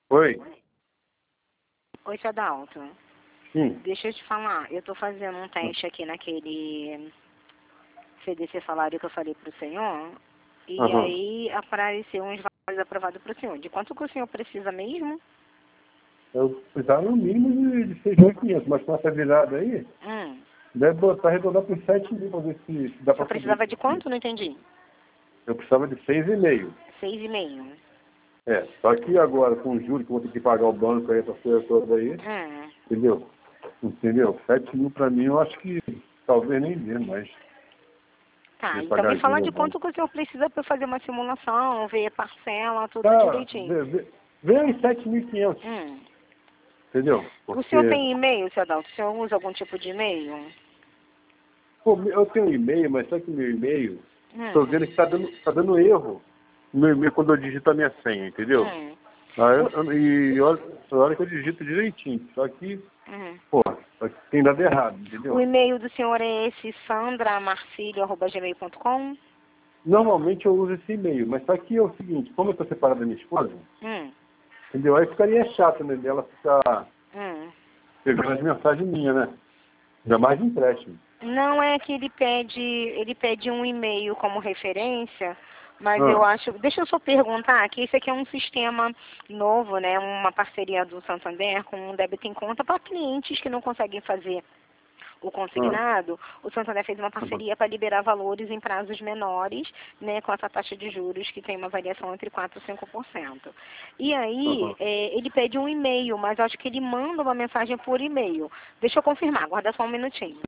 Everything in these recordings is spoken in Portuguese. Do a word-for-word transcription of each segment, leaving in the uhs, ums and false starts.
Oi. Oi, seu Adalto. Sim. Deixa eu te falar, eu tô fazendo um teste aqui naquele C D C salário que eu falei pro senhor, e Uhum. aí apareceu uns valores aprovados pro senhor. De quanto que o senhor precisa mesmo? Eu precisava no mínimo de, de seis mil e quinhentos, mas com essa virada aí, Hum. deve botar, arredondar por sete mil para ver se, se dá O para senhor cobrir precisava isso de aqui. quanto? Não entendi. Eu precisava de seis e meio. Seis e meio. É, só que agora, com o juros que eu vou ter que pagar o banco aí, essa coisa toda aí, Hum. entendeu? Entendeu? sete mil para mim, eu acho que talvez nem dê mais. Tá, De então pagar me fala juros de ao banco. quanto que o senhor precisa para fazer uma simulação, ver parcela, tudo Tá, direitinho. vê, vê, vê aí sete mil e quinhentos, Hum. entendeu? O senhor Porque, tem e-mail, seu Adalto? O senhor usa algum tipo de e-mail? pô, eu tenho um e-mail, mas só que meu e-mail, tô Hum. vendo que tá dando, tá dando erro no meu e-mail quando eu digito a minha senha, entendeu? Hum. Aí eu- eu- e olha, olha que eu digito direitinho, só que, Hum. pô, só que tem dado errado, O entendeu? e-mail do senhor é esse, sandramarcilio arroba gmail ponto com? Normalmente eu uso esse e-mail, mas só que é o seguinte, como eu tô separado da minha esposa, Hum. entendeu? Aí ficaria chato, né, dela ficar Hum. pegando as mensagens minhas, né? Ainda mais de empréstimo. Não é que ele pede, ele pede um e-mail como referência, mas eu Ah, acho, deixa eu só perguntar, que esse aqui é um sistema novo, né, uma parceria do Santander com um débito em conta para clientes que não conseguem fazer o ah, consignado. O Santander fez uma aham, parceria para liberar valores em prazos menores, né, com essa taxa de juros que tem uma variação entre quatro e cinco por cento. E aí, aham. é, ele pede um e-mail, mas acho que ele manda uma mensagem por e-mail. Deixa eu confirmar, aguarda só um minutinho.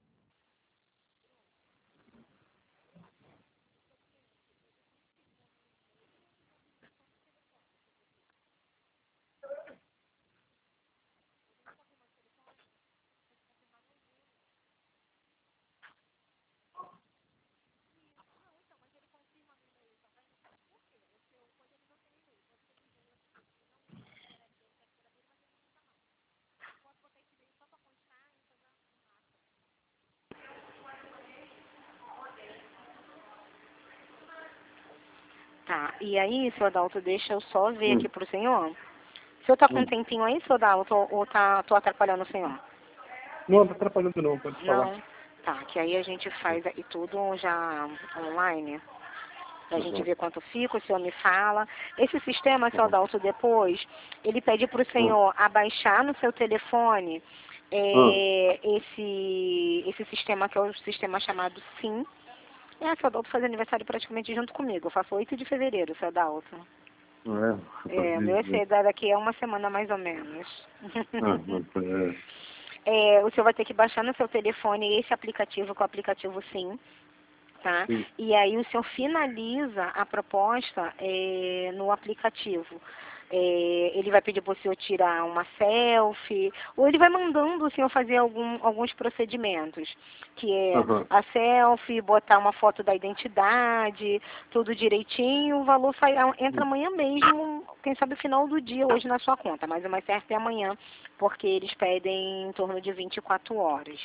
Tá, e aí, seu Adalto, deixa eu só ver Hum, aqui pro senhor. O senhor tá com um hum. tempinho aí, seu Adalto, ou ou tá, tô atrapalhando o senhor? Não, não tá atrapalhando não, pode falar. Não? Tá, que aí a gente faz aí tudo já online, pra gente Aham, ver quanto fica, o senhor me fala. Esse sistema, seu aham, Adalto, depois, ele pede pro aham, senhor abaixar no seu telefone aham. é, esse, esse sistema que é o sistema chamado SIM. É, seu Adalto faz aniversário praticamente junto comigo, eu faço oito de fevereiro, seu Adalto. Não é? É, meu Dizer. esse daqui é uma semana mais ou menos. Ah, não, é. É, o senhor vai ter que baixar no seu telefone esse aplicativo, que é o aplicativo Sim, tá? Sim. E aí o senhor finaliza a proposta é, no aplicativo. É, ele vai pedir para o senhor tirar uma selfie, ou ele vai mandando o senhor fazer algum, alguns procedimentos, que é Aham, a selfie, botar uma foto da identidade, tudo direitinho, o valor sai, entra amanhã mesmo, quem sabe final do dia hoje na sua conta, mas o mais certo é amanhã, porque eles pedem em torno de vinte e quatro horas.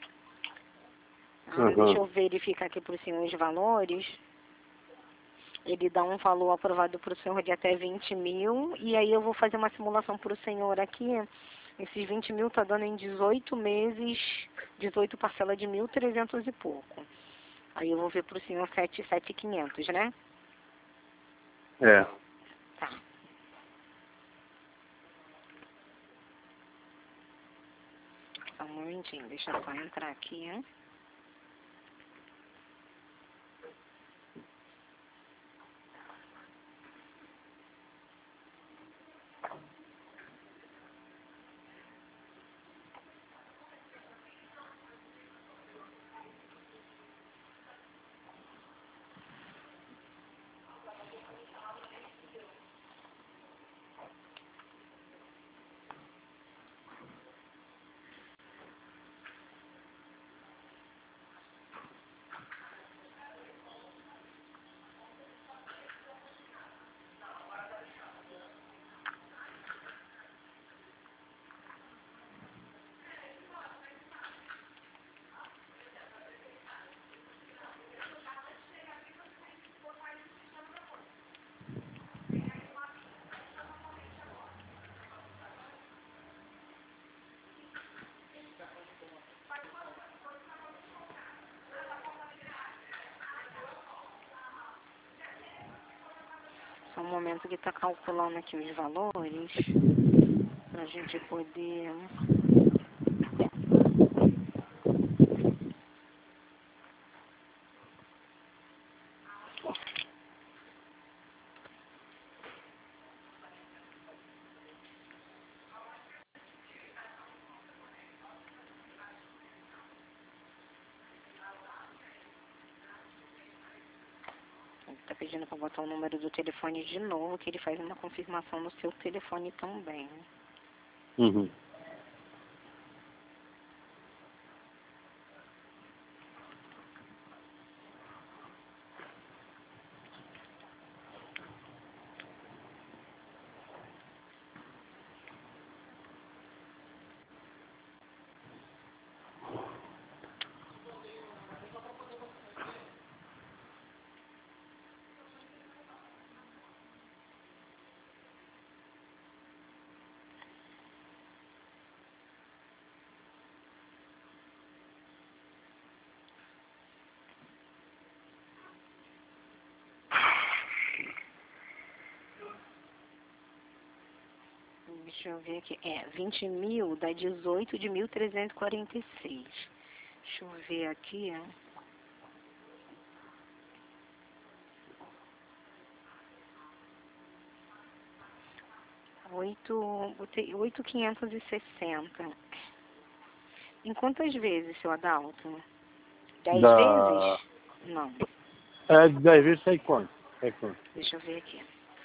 Ah, deixa aham. eu verificar aqui para o senhor os valores. Ele dá um valor aprovado para o senhor de até vinte mil. E aí eu vou fazer uma simulação para o senhor aqui. Esses vinte mil tá dando em dezoito meses, dezoito parcelas de mil e trezentos e pouco. Aí eu vou ver para o senhor sete mil e quinhentos, né? É. Tá. Só um momentinho, deixa eu só entrar aqui, hein? um momento que está calculando aqui os valores, para a gente poder... Está pedindo para botar o número do telefone de novo, que ele faz uma confirmação no seu telefone também. Uhum. Deixa eu ver aqui. É, vinte mil dá dezoito de mil trezentos e quarenta e seis. Deixa eu ver aqui. Oito, botei oito mil quinhentos e sessenta. Em quantas vezes, seu Adalto? Dez Da... vezes? Não. É, de dez vezes sai quanto? Sai quanto? Deixa eu ver aqui.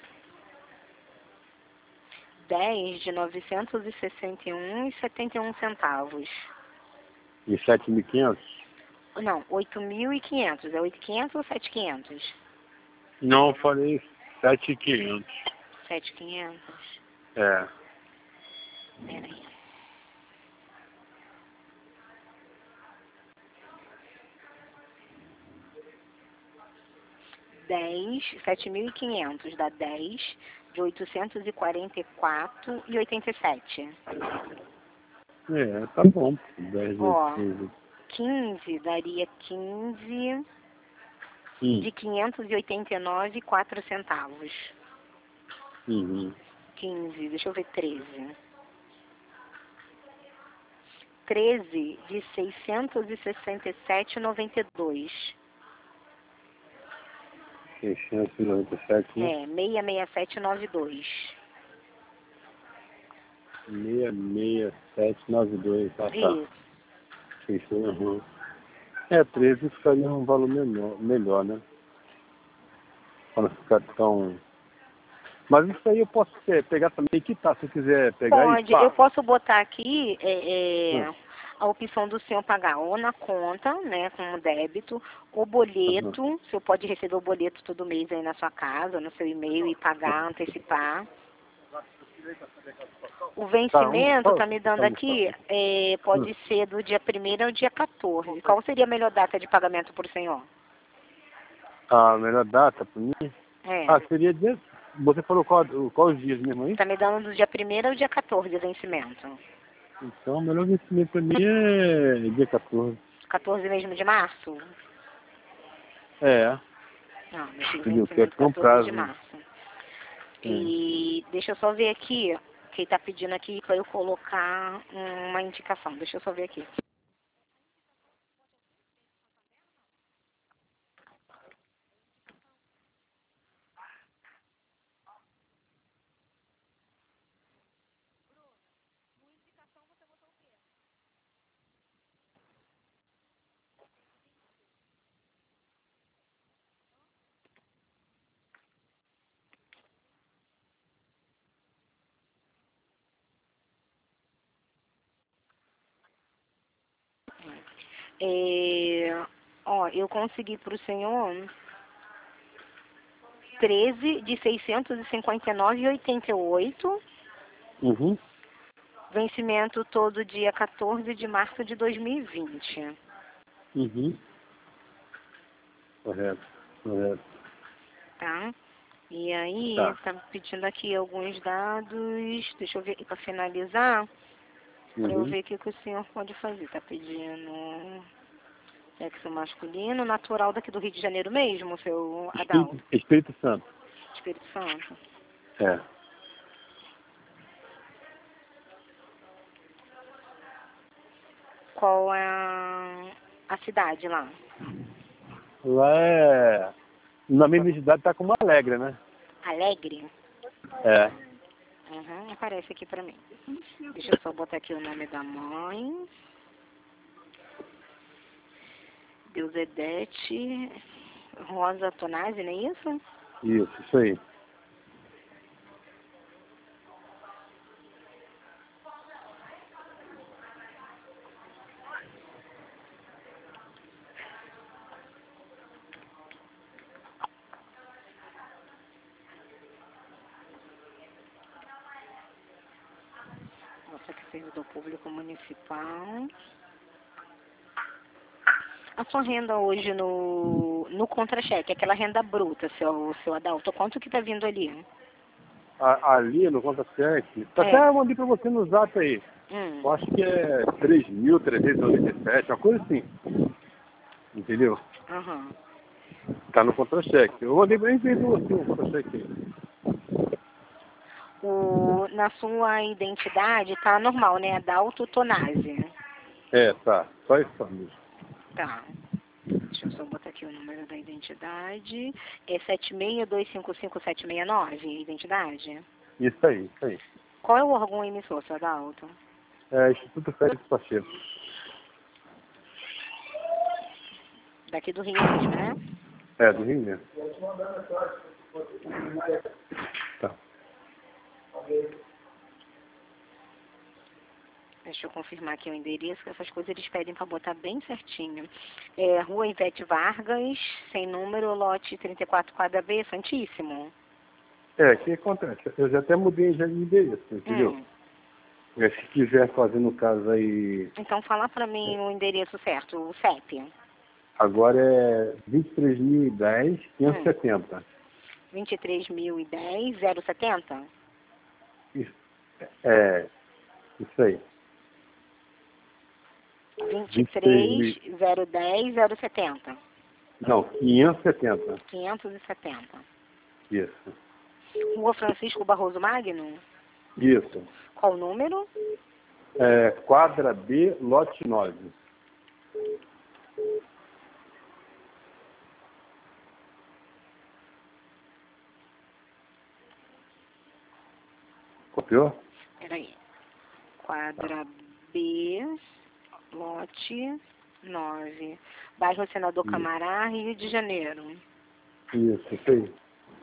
dez de novecentos e sessenta e um e setenta e um centavos. De sete mil e quinhentos? Não, oito mil e quinhentos. É oito mil e quinhentos ou sete mil e quinhentos? Não, eu falei sete mil e quinhentos. sete mil e quinhentos. É. Peraí. dez, sete mil e quinhentos dá dez de oitocentos e quarenta e quatro e oitenta e sete. É, tá bom. dez Ó, vezes. quinze daria quinze Hum. de quinhentos e oitenta e nove e quatro centavos. Uhum. quinze, deixa eu ver, treze. treze de seiscentos e sessenta e sete e noventa e dois. seiscentos e noventa e sete, né? É, seiscentos e sessenta e sete e noventa e dois. seis seis sete nove dois. Ah, tá. Isso. seiscentos, uhum. É, treze ficaria um valor menor, melhor, né? Para não ficar tão... Mas isso aí eu posso é, pegar também e quitar, se eu quiser pegar e Pode, pá. eu posso botar aqui é, Hum. é, a opção do senhor pagar ou na conta, né, como débito, ou Uhum. boleto. O senhor pode receber o boleto todo mês aí na sua casa, no seu e-mail e pagar, antecipar. O Tá, vamos vencimento, só. tá me dando Vamos só. aqui, é, Hum. pode ser do dia primeiro ao dia quatorze. Qual seria a melhor data de pagamento para o senhor? A melhor data para mim? É, Ah, seria dia... Você falou qual, qual os dias mesmo aí? tá me dando do dia primeiro ao dia quatorze o vencimento. Então, o melhor vencimento para mim é dia quatorze. quatorze mesmo de março? É. Não, deixa eu Entendeu? Que é vencimento com quatorze de prazo, né? março. É. E deixa eu só ver aqui, que ele tá pedindo aqui para eu colocar uma indicação. Deixa eu só ver aqui. É, ó, eu consegui para o senhor treze de seiscentos e cinquenta e nove e oitenta e oito, Uhum. vencimento todo dia quatorze de março de dois mil e vinte. Uhum. Correto. Correto. Tá? E aí, Tá. tá pedindo aqui alguns dados, deixa eu ver aqui para finalizar, para eu Uhum. ver o que, que o senhor pode fazer. Tá pedindo sexo masculino, natural daqui do Rio de Janeiro mesmo, seu Espírito, Adalto. Espírito Santo. Espírito Santo. É. Qual é a, a cidade lá? Lá é... Na minha identidade tá como Alegre, né? Alegre? É. Uhum, aparece aqui pra mim. Deixa eu só botar aqui o nome da mãe. Deusdedete Rosa Tonazzi, não é isso? Isso, isso aí. Nossa, que servidor público municipal. A sua renda hoje no, no contra-cheque, aquela renda bruta, seu, seu Adalto, quanto que tá vindo ali? A, ali no conta-cheque, É. até eu mandei pra você no zap aí. Hum. Eu acho que é três mil trezentos e noventa e sete, uma coisa assim. Entendeu? Aham. Tá no contra-cheque. Eu mandei bem feito assim, o contra-cheque aí. O, na sua identidade tá normal, né? Adalto Tonazzi. É, tá. Só isso mesmo. Tá. Deixa eu só botar aqui o número da identidade. É sete seis dois cinco cinco sete seis nove, a identidade? Isso aí, isso aí. Qual é o órgão emissor, seu Adalto? É, Instituto Félix Pacheco. Daqui do Rio mesmo, né? É, do Rio mesmo. Tá. Deixa eu confirmar aqui o endereço, que essas coisas eles pedem para botar bem certinho. É Rua Ivete Vargas, sem número, lote trinta e quatro, quadra B, Santíssimo. É, o que acontece? Eu já até mudei já de endereço, entendeu? Hum. É, se quiser fazer no caso aí... Então fala para mim o endereço certo, o C E P. Agora é vinte e três mil e dez, quinhentos e setenta. Hum. vinte e três mil e dez, zero setenta? Isso. É, isso aí. vinte e três, zero dez, zero setenta. Não, quinhentos e setenta. quinhentos e setenta. Isso. Rua Francisco Barroso Magno? Isso. Qual o número? É, quadra B, lote nove. Copiou? Peraí. Quadra B, lote nove. Bairro Senador Isso. Camará, Rio de Janeiro. Isso, isso aí.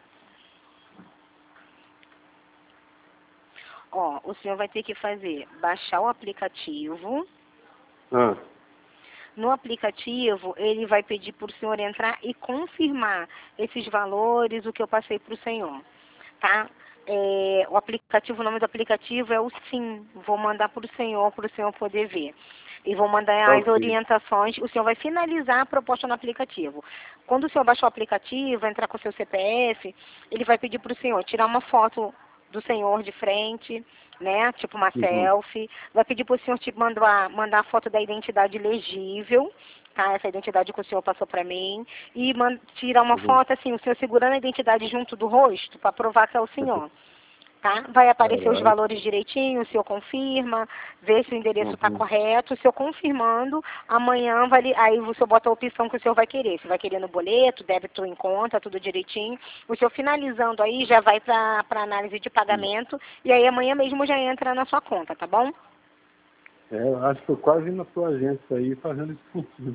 Ó, o senhor vai ter que fazer, baixar o aplicativo. Ah, No aplicativo, ele vai pedir para o senhor entrar e confirmar esses valores, o que eu passei para o senhor, tá? É, o aplicativo, o nome do aplicativo é o Sim. Vou mandar para o senhor, para o senhor poder ver. E vou mandar tá as ok. orientações. O senhor vai finalizar a proposta no aplicativo. Quando o senhor baixar o aplicativo, entrar com o seu C P F, ele vai pedir para o senhor tirar uma foto do senhor de frente, né? Tipo uma Uhum. selfie. Vai pedir para o senhor te mandar, mandar a foto da identidade legível, tá? Essa identidade que o senhor passou para mim. E man, tirar uma Uhum. foto, assim, o senhor segurando a identidade junto do rosto, para provar que é o senhor. Tá? Vai aparecer os Caralho. valores direitinho, o senhor confirma, vê se o endereço está Uhum. correto. O senhor confirmando, amanhã vai, li- aí o senhor bota a opção que o senhor vai querer. Se vai querer no boleto, débito em conta, tudo direitinho. O senhor finalizando aí já vai para a análise de pagamento e aí amanhã mesmo já entra na sua conta, tá bom? É, eu acho que eu quase indo na tua agência aí fazendo isso contigo.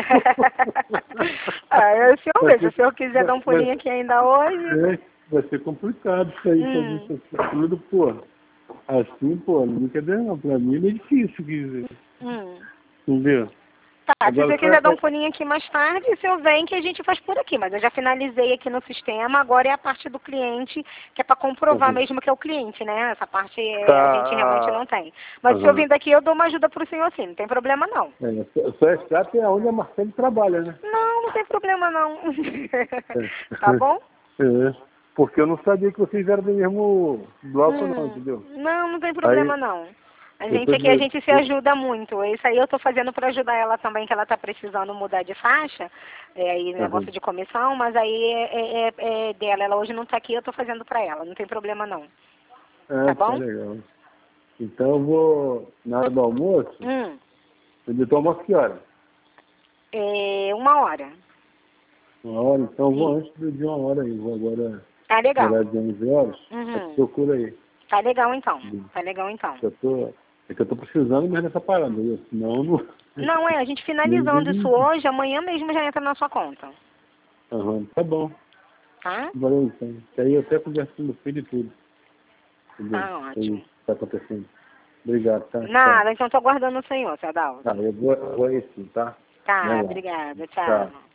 ah, é o senhor Vai vê, se o ser- senhor quiser dar um vai- pulinho aqui ainda hoje. É, vai ser complicado isso aí, Hum. fazer isso aqui tudo, pô. Assim, pô, não quer dizer não, pra mim é difícil, quer dizer, Hum. entendeu? Tá, se Agora, você quiser dar um é- pulinho aqui mais tarde, o senhor vem que a gente faz por aqui. Mas eu já finalizei aqui no sistema, agora é a parte do cliente, que é para comprovar Uhum. mesmo que é o cliente, né? Essa parte é, Tá. a gente realmente não tem. Mas se o senhor Uhum. vir daqui, eu dou uma ajuda pro senhor sim, não tem problema não. É, só- só é chato é onde a Marcele trabalha, né? Não, não tem problema não. Tá bom? É, porque eu não sabia que vocês eram do mesmo bloco não, Hum, entendeu? não, não tem problema Aí, não. A gente aqui, a gente se ajuda muito. Isso aí eu tô fazendo para ajudar ela também, que ela tá precisando mudar de faixa. É aí negócio Uhum. de comissão, mas aí é, é, é dela. Ela hoje não tá aqui, eu tô fazendo para ela. Não tem problema não. Ah, Tá tá bom? legal. Então eu vou, na hora do almoço, Hum. eu tô almoço que hora? É uma hora. Uma hora, então eu vou Sim. antes de uma hora aí. Vou agora, Tá no legal. horário de onze horas, Uhum. procura aí. Tá legal então. Tá legal então. Eu tô, é que eu tô precisando mesmo dessa parada, viu? Senão não. Não, é, a gente finalizando isso Nem- hoje, amanhã mesmo já entra na sua conta. Aham, tá bom. Tá? Valeu então. Que aí eu até converso com o filho e tudo. Entendeu? Tá Aí ótimo. tá acontecendo. Obrigado, tá? Tchau. Nada, então tô aguardando o senhor, seu Adalto. Tá, eu vou, eu vou aí sim, tá? Tá, Vai lá. obrigada. Tchau. Tchau.